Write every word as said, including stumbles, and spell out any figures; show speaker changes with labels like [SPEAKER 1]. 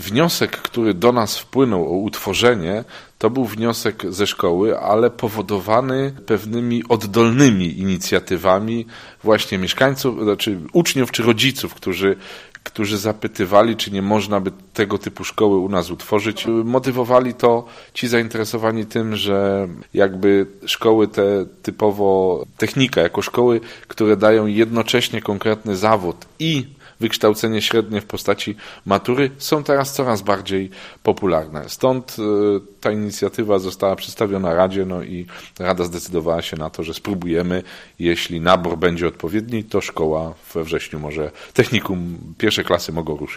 [SPEAKER 1] wniosek, który do nas wpłynął o utworzenie, to był wniosek ze szkoły, ale powodowany pewnymi oddolnymi inicjatywami właśnie mieszkańców, znaczy uczniów czy rodziców, którzy którzy zapytywali, czy nie można by tego typu szkoły u nas utworzyć. Motywowali to ci zainteresowani tym, że jakby szkoły te typowo technika, jako szkoły, które dają jednocześnie konkretny zawód i wykształcenie średnie w postaci matury, są teraz coraz bardziej popularne. Stąd ta inicjatywa została przedstawiona Radzie, no i Rada zdecydowała się na to, że spróbujemy, jeśli nabór będzie odpowiedni, to szkoła we wrześniu może, technikum, pierwsze klasy mogą ruszyć.